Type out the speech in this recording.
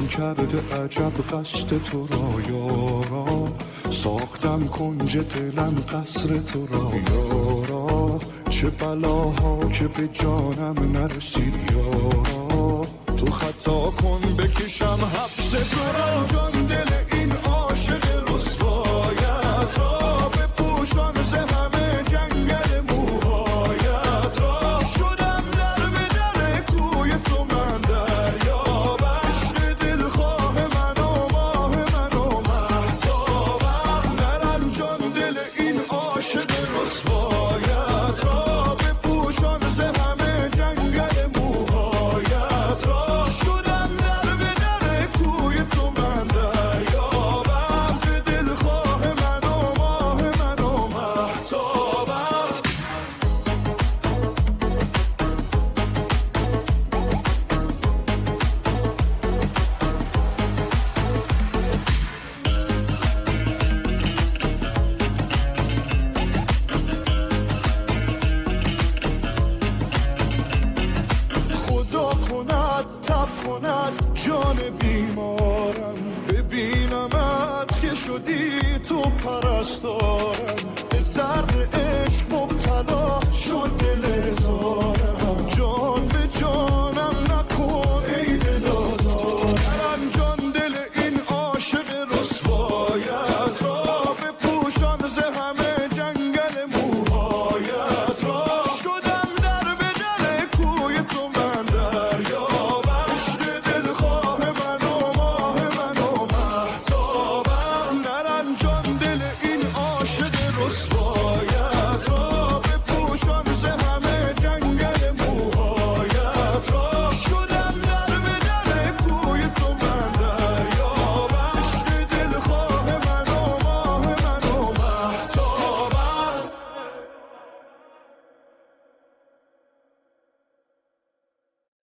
کرده عجب قصد تو را یارا، ساختم کنج دلم قصر تو را یارا، چه بلاها که به جانم نرسید یارا، تو خطا کن بکشم حبس تو را، جان دل این عاشق رسوایت را، بپوشان ز همه جنگل موهایت را، شدم در به در کوی تو من دریا، بشر دلخواه من و ماه من و مهتابم، نرم جان دل این عاشق رسوایت را، بپوشان ز همه جنگل موهایت را، شدم در به در کوی تو من دریا، بشر دلخواه من و ماه من و مهتابم. خدا کند تب کند جان بیمارم، ببینمت که شدی تو پرستارم،